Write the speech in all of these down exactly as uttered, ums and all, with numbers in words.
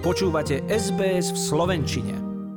Počúvate es bé es v slovenčine.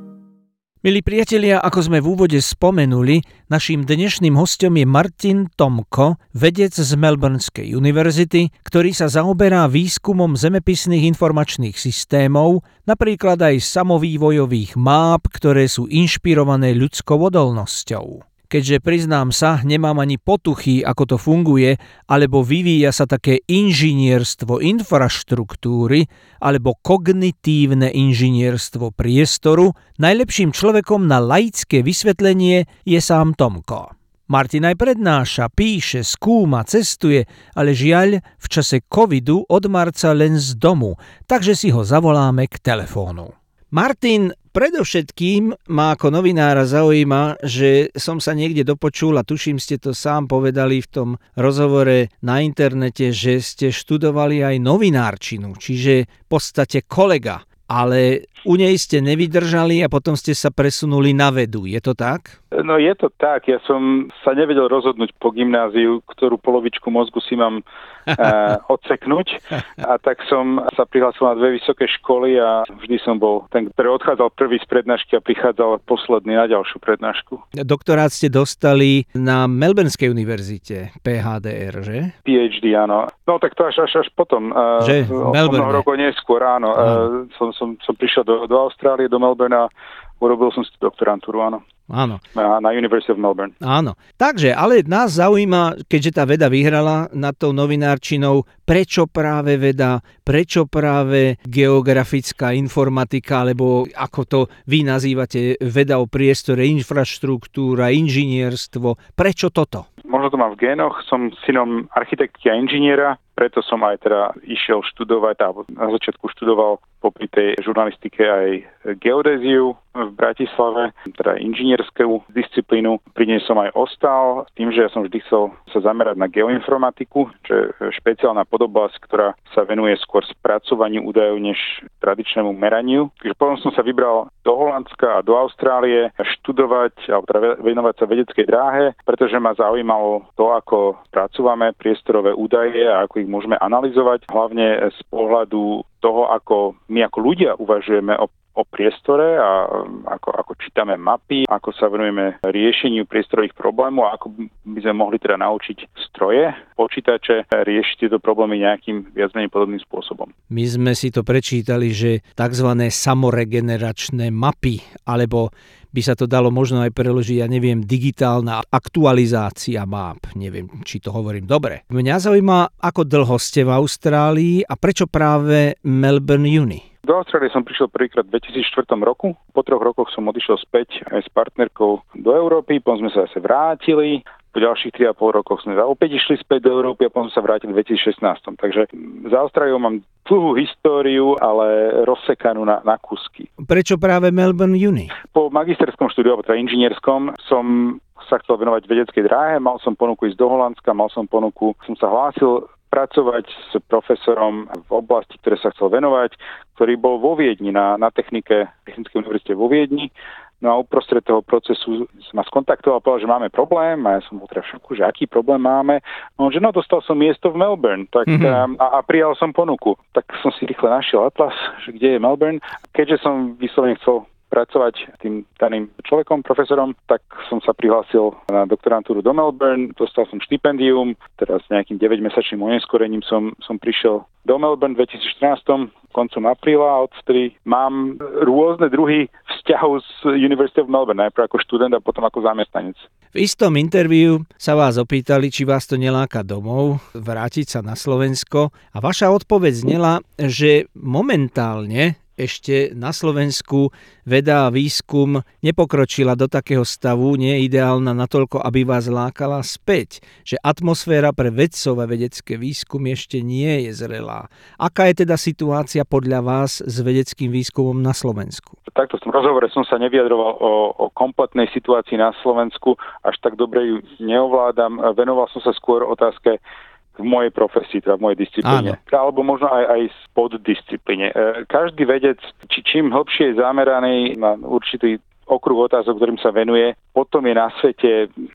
Milí priatelia, ako sme v úvode spomenuli, naším dnešným hostom je Martin Tomko, vedec z Melbourneskej univerzity, ktorý sa zaoberá výskumom zemepisných informačných systémov, napríklad aj samovývojových máp, ktoré sú inšpirované ľudskou odolnosťou. Keďže priznám sa, nemám ani potuchy, ako to funguje, alebo vyvíja sa také inžinierstvo infraštruktúry, alebo kognitívne inžinierstvo priestoru, najlepším človekom na laické vysvetlenie je sám Tomko. Martin aj prednáša, píše, skúma, cestuje, ale žiaľ, v čase covidu od marca len z domu, takže si ho zavoláme k telefónu. Martin, predovšetkým ma ako novinára zaujíma, že som sa niekde dopočul a tuším ste to sám povedali v tom rozhovore na internete, že ste študovali aj novinárčinu, čiže v podstate kolega, ale u nej ste nevydržali a potom ste sa presunuli na vedu, je to tak? No je to tak, ja som sa nevedel rozhodnúť po gymnáziu, ktorú polovičku mozgu si mám uh, odseknúť a tak som sa prihlásil na dve vysoké školy a vždy som bol ten, ktorý odchádzal prvý z prednášky a prichádzal posledný na ďalšiu prednášku. Doktorát ste dostali na Melbourneskej univerzite, pé há dé er, že? pé há dé, áno. No tak to až, až, až potom. Uh, že? V Melbourne. O mnoho rokov neskôr, áno. Uh, som, som, som prišiel do, do Austrálie, do Melbourne a urobil som si doktorantúru, áno. Áno. Na, na University of Melbourne. Áno. Takže, ale nás zaujíma, keďže tá veda vyhrala nad tou novinárčinou, prečo práve veda, prečo práve geografická informatika, alebo ako to vy nazývate, veda o priestore, infraštruktúra, inžinierstvo, prečo toto? Možno to mám v génoch, som synom architektky a inžiniera, preto som aj teda išiel študovať, alebo na začiatku študoval popri tej žurnalistike aj geodéziu v Bratislave, teda inžinierskú disciplínu. Pri nej som aj ostal s tým, že ja som vždy chcel sa zamerať na geoinformatiku, čo je špeciálna podoblasť, ktorá sa venuje skôr spracovaniu údajov než tradičnému meraniu. Takže potom som sa vybral do Holandska a do Austrálie študovať alebo teda venovať sa vedeckej dráhe, pretože ma zaujímalo to, ako spracúvame priestorové údaje a ako ich môžeme analyzovať, hlavne z pohľadu toho, ako my ako ľudia uvažujeme o, o priestore a ako, ako čítame mapy, ako sa venujeme riešeniu priestorových problémov a ako by sme mohli teda naučiť stroje, počítače riešiť tieto problémy nejakým viac menej podobným spôsobom. My sme si to prečítali, že tzv. Samoregeneračné mapy, alebo by sa to dalo možno aj preložiť, ja neviem, digitálna aktualizácia map. Neviem, či to hovorím dobre. Mňa zaujíma, ako dlho ste v Austrálii a prečo práve Melbourne Uni? Do Austrálie som prišiel prvýkrát v dvetisícštyri roku. Po troch rokoch som odišiel späť aj s partnerkou do Európy, potom sme sa zase vrátili. Po ďalších tri a pol rokoch sme opäť išli späť do Európy a potom sa vrátili v dvetisícšestnásť. Takže za Austráliou mám dlhú históriu, ale rozsekanú na, na kusky. Prečo práve Melbourne Uni? Po magisterskom štúdiu, alebo teda inžinierskom, som sa chcel venovať vedeckej dráhe, mal som ponuku ísť do Holandska, mal som ponuku, som sa hlásil pracovať s profesorom v oblasti, ktoré sa chcel venovať, ktorý bol vo Viedni, na, na technike, Technickej univerzite vo Viedni. No a uprostred toho procesu ma skontaktoval a povedal, že máme problém a ja som bol teda v šoku, že aký problém máme. No, že no, dostal som miesto v Melbourne tak, mm-hmm. a, a prijal som ponuku. Tak som si rýchle našiel atlas, že kde je Melbourne. Keďže som vyslovene chcel pracovať tým daným človekom, profesorom, tak som sa prihlásil na doktorantúru do Melbourne, dostal som štipendium, teraz s nejakým deväťmesačným oneskorením som, som prišiel do Melbourne v dvetisícštrnásť, koncom apríla a odvtedy mám rôzne druhy vzťahov s University of Melbourne, najprv ako študent a potom ako zamestnanec. V istom interviu sa vás opýtali, či vás to neláka domov, vrátiť sa na Slovensko a vaša odpoveď znela, že momentálne ešte na Slovensku veda a výskum nepokročila do takého stavu, nie je ideálna natoľko, aby vás lákala späť, že atmosféra pre vedcov a vedecké výskumy ešte nie je zrelá. Aká je teda situácia podľa vás s vedeckým výskumom na Slovensku? Takto v tom rozhovore som sa nevyjadroval o, o kompletnej situácii na Slovensku, až tak dobre ju neovládam. Venoval som sa skôr otázke v mojej profesii, teda v mojej disciplíne. Áno. Alebo možno aj, aj poddisciplíne. Každý vedec, či čím hlbšie je zameraný na určitý okruh otázok, ktorým sa venuje, potom je na svete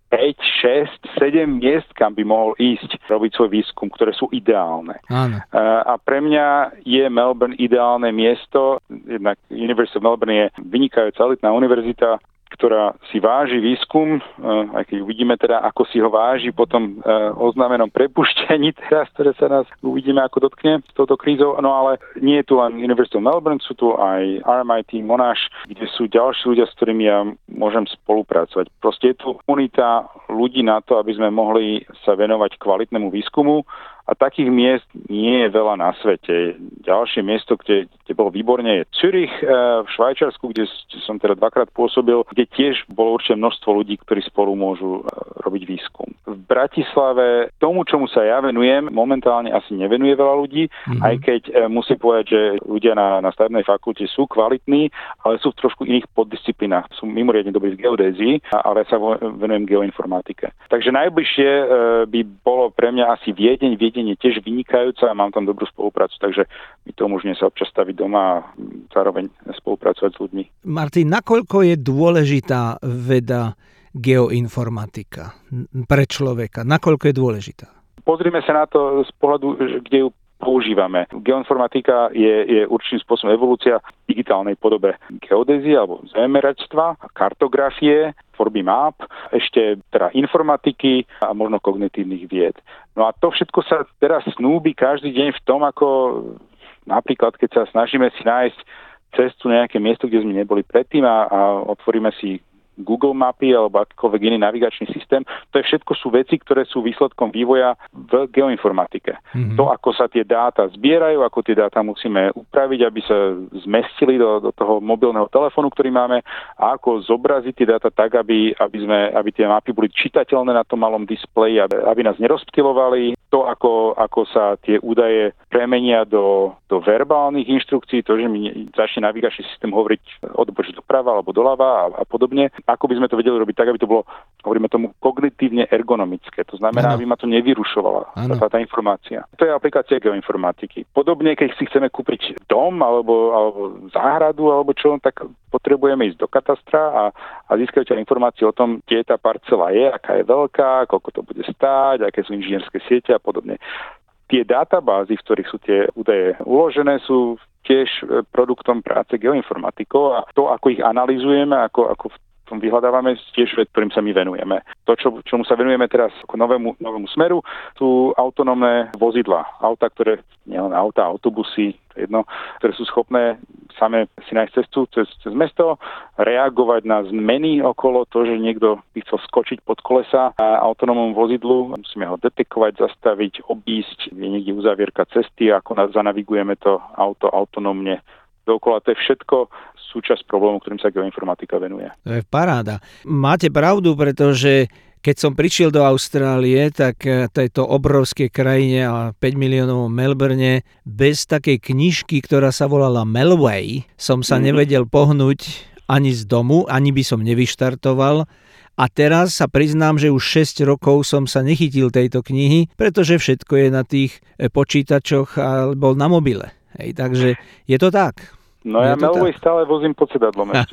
päť, šesť, sedem miest, kam by mohol ísť robiť svoj výskum, ktoré sú ideálne. Áno. A pre mňa je Melbourne ideálne miesto. Jednak University of Melbourne je vynikajúca elitná univerzita, ktorá si váži výskum, aj keď uvidíme teda, ako si ho váži po tom oznámenom prepuštení teraz, ktoré sa nás uvidíme, ako dotkne s touto krízou. No ale nie je tu len University of Melbourne, sú tu aj R M I T, Monash, kde sú ďalší ľudia, s ktorými ja môžem spolupracovať. Proste je tu komunita ľudí na to, aby sme mohli sa venovať kvalitnému výskumu. A takých miest nie je veľa na svete. Ďalšie miesto, kde, kde bolo výborne, je Zürich v Švajčiarsku, kde som teda dvakrát pôsobil, kde tiež bolo určite množstvo ľudí, ktorí spolu môžu robiť výskum. V Bratislave tomu, čomu sa ja venujem, momentálne asi nevenuje veľa ľudí, mm-hmm. aj keď musím povedať, že ľudia na, na stavebnej fakulte sú kvalitní, ale sú v trošku iných poddisciplinách. Sú mimoriadne dobrí v geodézii, ale sa venujem geoinformatike. Takže najbližšie by bolo pre mňa asi Viedeň. Viedeň je tiež vynikajúca a mám tam dobrú spoluprácu, takže mi to umožňuje sa občas staviť doma a zároveň spolupracovať s ľuďmi. Martin, nakoľko je dôležitá veda geoinformatika pre človeka? Nakoľko je dôležitá? Pozrime sa na to z pohľadu, kde ju používame. Geoinformatika je, je určitým spôsobom evolúcia v digitálnej podobe geodézie alebo zememeračstva, kartografie, tvorby map, ešte teda informatiky a možno kognitívnych vied. No a to všetko sa teraz snúbi každý deň v tom, ako napríklad, keď sa snažíme si nájsť cestu na nejaké miesto, kde sme neboli predtým a, a otvoríme si Google mapy alebo akýkoľvek iný navigačný systém. To je všetko sú veci, ktoré sú výsledkom vývoja v geoinformatike. Mm-hmm. To, ako sa tie dáta zbierajú, ako tie dáta musíme upraviť, aby sa zmestili do, do toho mobilného telefónu, ktorý máme, a ako zobraziť tie dáta tak, aby, aby, sme, aby tie mapy boli čitateľné na tom malom displeji, aby, aby nás nerozptylovali. To, ako, ako sa tie údaje premenia do, do verbálnych inštrukcií, to, že mi začne navigačný systém hovoriť odboč doprava alebo doľava a, a podobne. Ako by sme to vedeli robiť tak, aby to bolo, hovoríme tomu, kognitívne ergonomické. To znamená, ano. Aby ma to nevyrušovala tá, tá informácia. To je aplikácia geoinformatiky. Podobne, keď si chceme kúpiť dom alebo, alebo záhradu alebo čo, tak potrebujeme ísť do katastra a, a získať informácie o tom, kde tá parcela je, aká je veľká, koľko to bude stáť, aké sú inžinierské siete a podobne. Tie databázy, v ktorých sú tie údaje uložené, sú tiež produktom práce geoinformatikov a to, ako ich analyzujeme, ako, ako v tom vyhľadávame, tiež vec, ktorým sa my venujeme. To, čo, čomu sa venujeme teraz ako novému, novému smeru, sú autonómne vozidlá. Auta, ktoré, nielen auta, autobusy, jedno, ktoré sú schopné same si nájsť cestu cez, cez mesto, reagovať na zmeny okolo, to, že niekto by chcel skočiť pod kolesa a autonómnom vozidlu, musíme ho detekovať, zastaviť, obísť, je niekde uzávierka cesty, ako zanavigujeme to auto autonómne dookola. To je všetko súčasť problému, ktorým sa geoinformatika venuje. To je paráda. Máte pravdu, pretože keď som prišiel do Austrálie, tak tejto obrovskej krajine a päť miliónov Melbourne, bez takej knižky, ktorá sa volala Melway, som sa mm-hmm. nevedel pohnúť ani z domu, ani by som nevyštartoval. A teraz sa priznám, že už šesť rokov som sa nechytil tejto knihy, pretože všetko je na tých počítačoch alebo na mobile. Hej, takže je to tak. No ja Melway stále vozím pod sedadlom ešte.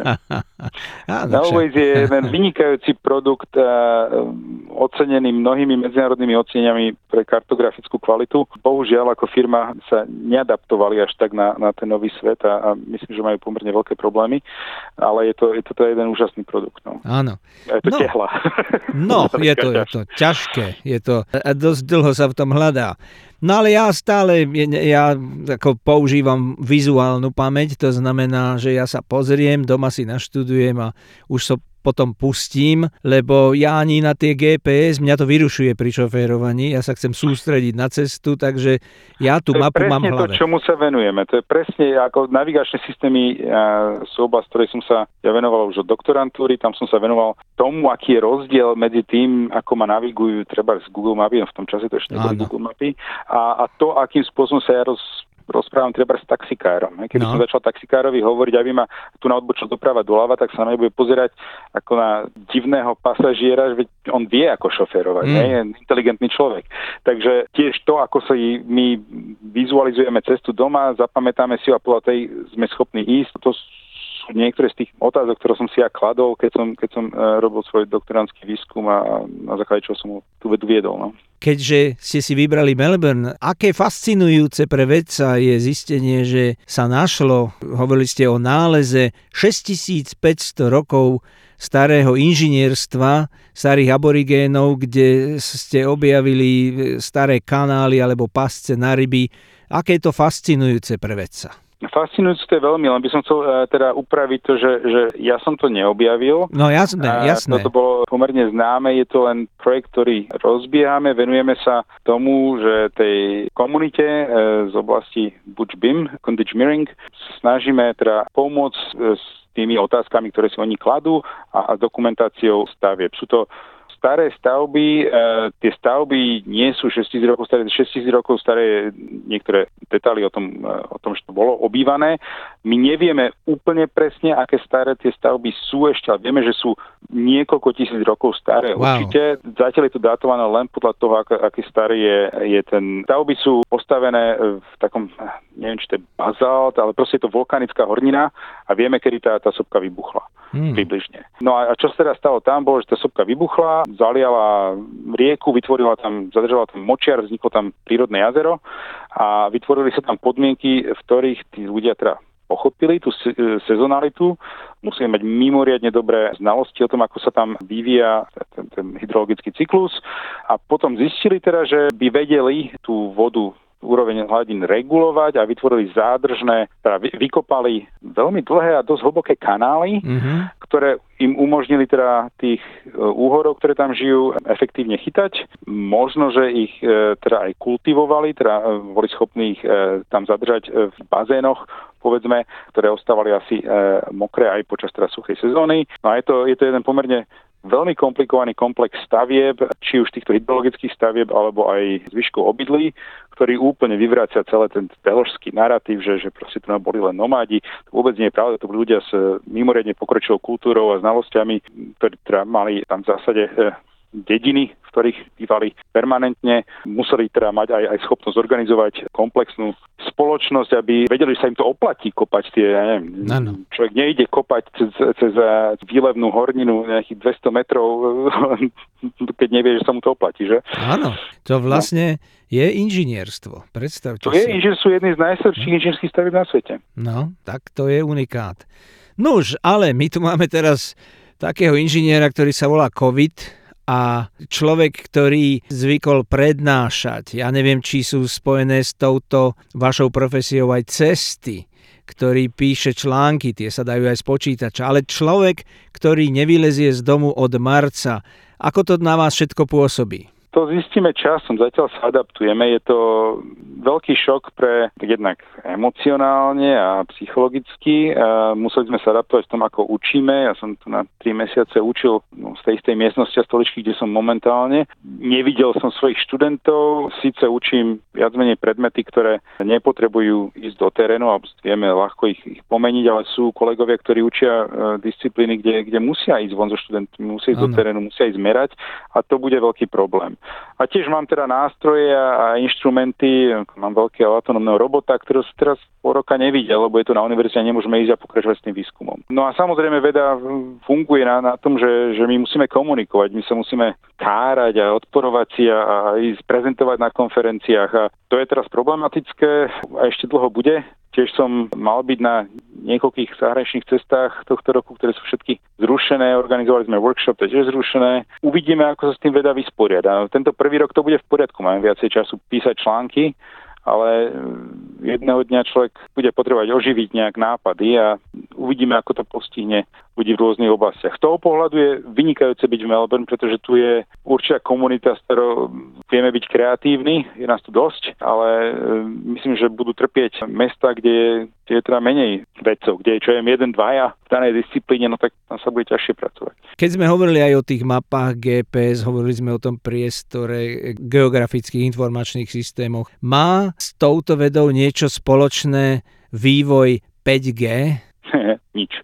Melway je jeden vynikajúci produkt, ocenený mnohými medzinárodnými oceneniami pre kartografickú kvalitu. Bohužiaľ, ako firma sa neadaptovali až tak na, na ten nový svet a, a myslím, že majú pomerne veľké problémy, ale je to, je to jeden úžasný produkt. No. Áno. Je to no. tehla. No, je to, je to ťažké. Je to, a dosť dlho sa v tom hľadá. No ale ja stále, ja ako používam vizuálnu pamäť, to znamená, že ja sa pozriem, doma si naštudujem a už sa potom pustím, lebo ja ani na tie gé pé es, mňa to vyrušuje pri šoférovaní, ja sa chcem sústrediť na cestu, takže ja tú mapu mám v hlave. To je presne to, čomu sa venujeme. To je presne ako navigačné systémy sú oblasť, ktorej som sa ja venoval už od doktorantúry, tam som sa venoval tomu, aký je rozdiel medzi tým, ako ma navigujú treba z Google mapy, v tom čase to ešte neboli Google mapy, a, a to, akým spôsobom sa ja roz rozprávam treba s taxikárom. Keby no. som začal taxikárovi hovoriť, aby ma tu na odbočil doprava doľava, tak sa na mňa bude pozerať ako na divného pasažiera, že on vie, ako šoférovať. Mm. Je inteligentný človek. Takže tiež to, ako sa my vizualizujeme cestu doma, zapamätáme si a podľa tej sme schopní ísť, to sú niektoré z tých otázok, ktoré som si ja kladol, keď som, keď som robil svoj doktoránsky výskum a na základe čoho som ho tú vedu viedol. No. Keďže ste si vybrali Melbourne, aké fascinujúce pre vedca je zistenie, že sa našlo, hovorili ste o náleze šesťtisícpäťsto rokov starého inžinierstva, starých aborigénov, kde ste objavili staré kanály alebo pasce na ryby. Aké je to fascinujúce pre vedca? Fascinujúce to je veľmi, len by som chcel uh, teda upraviť to, že, že ja som to neobjavil. No jasné, jasné. Toto bolo pomerne známe, je to len projekt, ktorý rozbiehame, venujeme sa tomu, že tej komunite uh, z oblasti Butch-Bim, Kunditjmering, snažíme teda pomôcť uh, s tými otázkami, ktoré si oni kladú a, a dokumentáciou stavieb. Sú to staré stavby, e, tie stavby nie sú šesťtisíc rokov staré, šesťtisíc rokov staré, niektoré detaily o tom, e, o tom, že to bolo obývané. My nevieme úplne presne, aké staré tie stavby sú ešte, ale vieme, že sú niekoľko tisíc rokov staré. Wow. Určite zatiaľ je to datované len podľa toho, ak, aký starý je, je ten. Stavby sú postavené v takom, neviem, či to je bazalt, ale proste je to vulkanická hornina a vieme, kedy tá, tá sopka vybuchla. Hmm. Približne. No a čo sa teda stalo tam, bolo, že tá sopka vybuchla, zaliala rieku, vytvorila tam, zadržala tam močiar, vzniklo tam prírodné jazero a vytvorili sa tam podmienky, v ktorých tí ľudia teda pochopili tú sezonalitu, musíme mať mimoriadne dobré znalosti o tom, ako sa tam vyvíja ten, ten hydrologický cyklus a potom zistili teda, že by vedeli tú vodu úroveň hladín regulovať a vytvorili zádržné, teda vykopali veľmi dlhé a dosť hlboké kanály, mm-hmm. ktoré im umožnili teda tých úhorov, ktoré tam žijú, efektívne chytať. Možno, že ich teda aj kultivovali, teda boli schopní ich tam zadržať v bazénoch, povedzme, ktoré ostávali asi mokré aj počas teda suchej sezóny. No a je to, je to jeden pomerne veľmi komplikovaný komplex stavieb, či už týchto hydrologických stavieb, alebo aj zvyškov obydlí, ktorý úplne vyvracia celé ten teložský narratív, že, že proste tu boli len nomádi. To vôbec nie je pravda, to boli ľudia s mimoriadne pokročilou kultúrou a znalosťami, ktorí teda mali tam v zásade dediny, v ktorých bývali permanentne, museli teda mať aj, aj schopnosť organizovať komplexnú spoločnosť, aby vedeli, že sa im to oplatí kopať tie, ja neviem, ano. Človek nejde kopať cez, cez výlevnú horninu nejakých dvesto metrov, keď nevie, že sa mu to oplatí, že? Áno, to vlastne no. je inžinierstvo, predstavte to si. To je inžinier, sú jedný z najstarších inžinierských stavieb na svete. No, tak to je unikát. Nuž, ale my tu máme teraz takého inžiniera, ktorý sa volá COVID, a človek, ktorý zvykol prednášať, ja neviem, či sú spojené s touto vašou profesiou aj cesty, ktorý píše články, tie sa dajú aj z počítača, ale človek, ktorý nevylezie z domu od marca, ako to na vás všetko pôsobí? To zistíme časom, zatiaľ sa adaptujeme. Je to veľký šok pre jednak emocionálne a psychologicky. A museli sme sa adaptovať v tom, ako učíme. Ja som tu na tri mesiace učil no, z tej istej miestnosti a stoličky, kde som momentálne. Nevidel som svojich študentov. Síce učím viac menej predmety, ktoré nepotrebujú ísť do terénu, alebo vieme ľahko ich, ich pomeniť, ale sú kolegovia, ktorí učia e, disciplíny, kde, kde musia ísť von so študentmi, musia ísť ano. do terénu, musia ísť merať a to bude veľký problém. A tiež mám teda nástroje a inštrumenty, mám veľkého autonómneho robota, ktorého som teraz po roka nevidel, lebo je to na univerzite a nemôžeme ísť a pokračovať s tým výskumom. No a samozrejme veda funguje na, na tom, že, že my musíme komunikovať, my sa musíme kárať a odporovať si a, a ísť prezentovať na konferenciách a to je teraz problematické a ešte dlho bude. Tiež som mal byť na niekoľkých zahraničných cestách tohto roku, ktoré sú všetky zrušené. Organizovali sme workshop, to je tiež zrušené. Uvidíme, ako sa s tým veda vysporiada. Tento prvý rok to bude v poriadku. Máme viacej času písať články, ale jedného dňa človek bude potrebovať oživiť nejak nápady a uvidíme, ako to postihne ľudí v rôznych oblastiach. Z toho pohľadu je vynikajúce byť v Melbourne, pretože tu je určitá komunita, s ktorou vieme byť kreatívni, je nás tu dosť, ale myslím, že budú trpieť mesta, kde je, kde je teda menej vedcov, kde je čo je jeden, dvaja v danej disciplíne, no tak tam sa bude ťažšie pracovať. Keď sme hovorili aj o tých mapách gé pé es, hovorili sme o tom priestore geografických informačných systémoch, má s touto vedou niečo spoločné vývoj päť gé? Nič.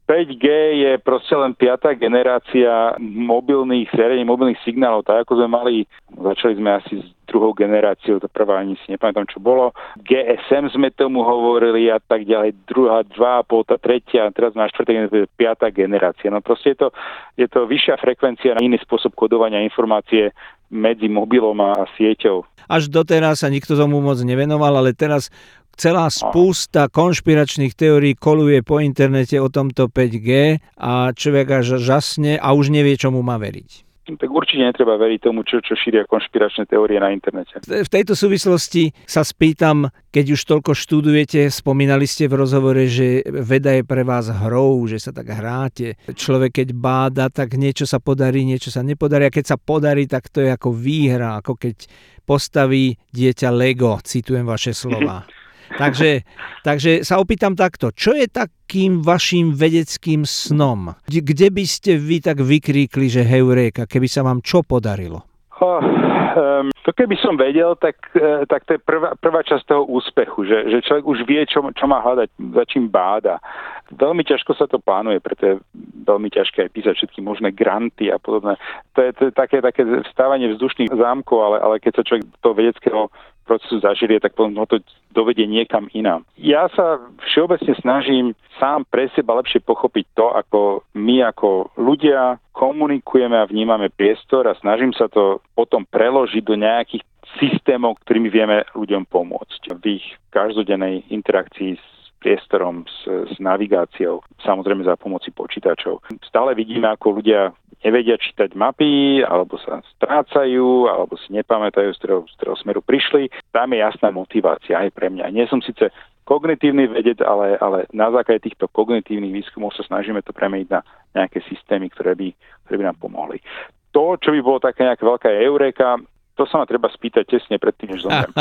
päť G je proste len piata generácia mobilných, zariadení mobilných signálov, tak ako sme mali, začali sme asi s druhou generáciou, to prvá ani si nepamätám, čo bolo. G S M sme tomu hovorili a tak ďalej, druhá, dva a pol, tá tretia, a teraz na štvrtá generácia, piata generácia. No proste je to, je to vyššia frekvencia na iný spôsob kodovania informácie medzi mobilom a sieťou. Až doteraz sa nikto tomu moc nevenoval, ale teraz celá spústa konšpiračných teórií koluje po internete o tomto päť G a človek až žasne a už nevie, čomu má veriť. Tak určite netreba veriť tomu, čo, čo šíria konšpiračné teórie na internete. V tejto súvislosti sa spýtam, keď už toľko študujete, spomínali ste v rozhovore, že veda je pre vás hrou, že sa tak hráte. Človek keď báda, tak niečo sa podarí, niečo sa nepodarí. A keď sa podarí, tak to je ako výhra, ako keď postaví dieťa Lego, citujem vaše slova. Takže, takže sa opýtam takto, čo je takým vašim vedeckým snom? Kde by ste vy tak vykríkli, že heuréka, keby sa vám čo podarilo? Oh, um, to keby som vedel, tak, uh, tak to je prvá, prvá časť toho úspechu, že, že človek už vie, čo, čo má hľadať, za čím báda. Veľmi ťažko sa to plánuje, preto je veľmi ťažké aj písať všetky možné granty a podobné. To je, to je také, také vstávanie vzdušných zámkov, ale, ale keď sa človek do vedeckého procesu zažirie, tak potom ho to dovedie niekam inám. Ja sa všeobecne snažím sám pre seba lepšie pochopiť to, ako my ako ľudia komunikujeme a vnímame priestor a snažím sa to potom preložiť do nejakých systémov, ktorými vieme ľuďom pomôcť v ich každodennej interakcii s priestorom, s, s navigáciou, samozrejme za pomoci počítačov. Stále vidíme, ako ľudia nevedia čítať mapy, alebo sa strácajú, alebo si nepamätajú, z ktorého, z ktorého smeru prišli. Tam je jasná motivácia aj pre mňa. Nie som síce kognitívny vedec, ale, ale na základe týchto kognitívnych výskumov sa snažíme to premeniť na nejaké systémy, ktoré by, ktoré by nám pomohli. To, čo by bolo také nejaká veľká eureka, to sa ma treba spýtať tesne predtým, než zomriem.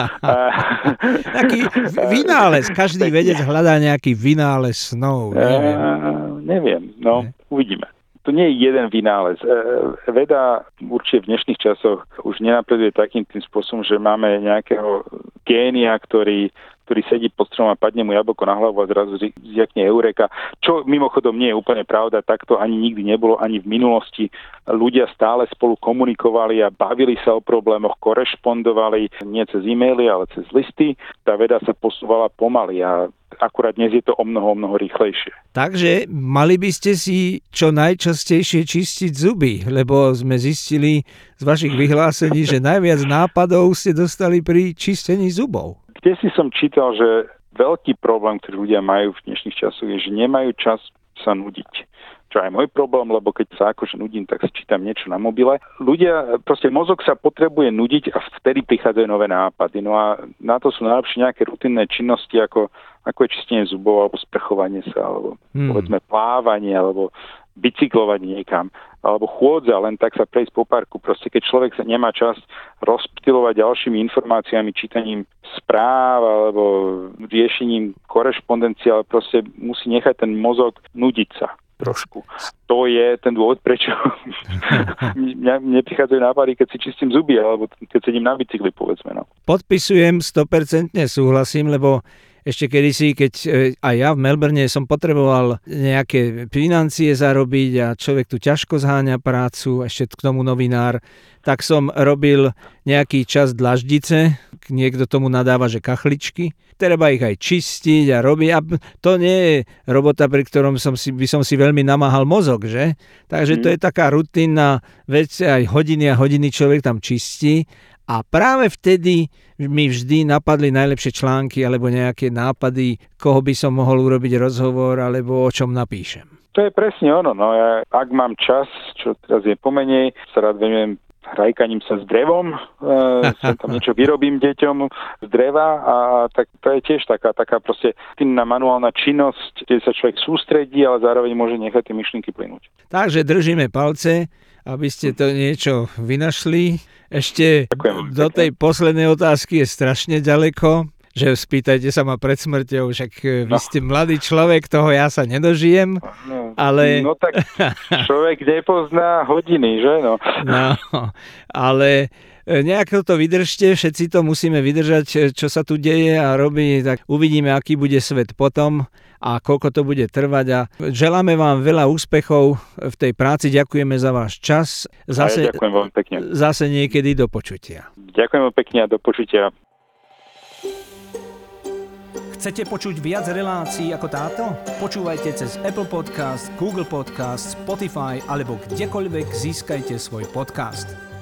Taký vynález. Každý vedec hľadá nejaký vynález snov. Neviem. Uh, neviem. No, ne. Uvidíme. To nie je jeden vynález. Veda určite v dnešných časoch už nenapreduje takým tým spôsobom, že máme nejakého génia, ktorý, ktorý sedí pod stromom a padne mu jablko na hlavu a zrazu zjakne eureka. Čo mimochodom nie je úplne pravda, tak to ani nikdy nebolo, ani v minulosti. Ľudia stále spolu komunikovali a bavili sa o problémoch, korešpondovali nie cez e-maily, ale cez listy. Tá veda sa posúvala pomaly a akurát dnes je to o mnoho, o mnoho rýchlejšie. Takže mali by ste si čo najčastejšie čistiť zuby, lebo sme zistili z vašich vyhlásení, že najviac nápadov ste dostali pri čistení zubov. Kde si som čítal, že veľký problém, ktorý ľudia majú v dnešných časoch, je, že nemajú čas sa nudiť. Čo je môj problém, lebo keď sa akože nudím, tak si čítam niečo na mobile. Ľudia, proste mozog sa potrebuje nudiť a vtedy prichádzajú nové nápady. No a na to sú najlepšie nejaké rutinné činnosti, ako, ako je čistenie zubov, alebo sprchovanie sa, alebo hmm. povedzme plávanie, alebo bicyklovať niekam, alebo chôdza, len tak sa prejsť po parku. Proste keď človek sa nemá čas rozptylovať ďalšími informáciami, čítaním správ alebo riešením korešpondencie, ale proste musí nechať ten mozog nudiť sa trošku. To je ten dôvod, prečo mňa neprichádzajú nápady, keď si čistím zuby, alebo keď sedím na bicykli, povedzme. No. Podpisujem, sto percent súhlasím, lebo ešte kedysi, keď aj ja v Melbourne som potreboval nejaké financie zarobiť a človek tu ťažko zháňa prácu, ešte k tomu novinár, tak som robil nejaký čas dlaždice, niekto tomu nadáva, že kachličky. Treba ich aj čistiť a robiť. A to nie je robota, pri ktorom som si, by som si veľmi namáhal mozog, že? Takže to je taká rutinná vec, aj hodiny a hodiny človek tam čistí. A práve vtedy mi vždy napadli najlepšie články alebo nejaké nápady, koho by som mohol urobiť rozhovor alebo o čom napíšem. To je presne ono. No ja, ak mám čas, čo teraz je pomenej, sa rád venujem hrajkaním sa s drevom, e, som tam niečo vyrobím deťom z dreva a tak to je tiež taká, taká proste tínna manuálna činnosť, kde sa človek sústredí, ale zároveň môže nechať tie myšlienky plynúť. Takže držíme palce, aby ste to niečo vynašli. Ešte Ďakujem. Do tej poslednej otázky je strašne ďaleko, že spýtajte sa ma pred smrťou, však vy ste mladý človek, toho ja sa nedožijem, no, ale... No tak človek nepozná hodiny, že no? No, ale nejako to vydržte, všetci to musíme vydržať, čo sa tu deje a robí, tak uvidíme, aký bude svet potom. a koľko to bude trvať a želáme vám veľa úspechov v tej práci, ďakujeme za váš čas. Zase, ja ďakujem veľmi pekne. Zase niekedy do počutia. Ďakujem veľmi pekne a do počutia. Chcete počuť viac relácií ako táto? Počúvajte cez Apple Podcast, Google Podcast, Spotify alebo kdekoľvek získajte svoj podcast.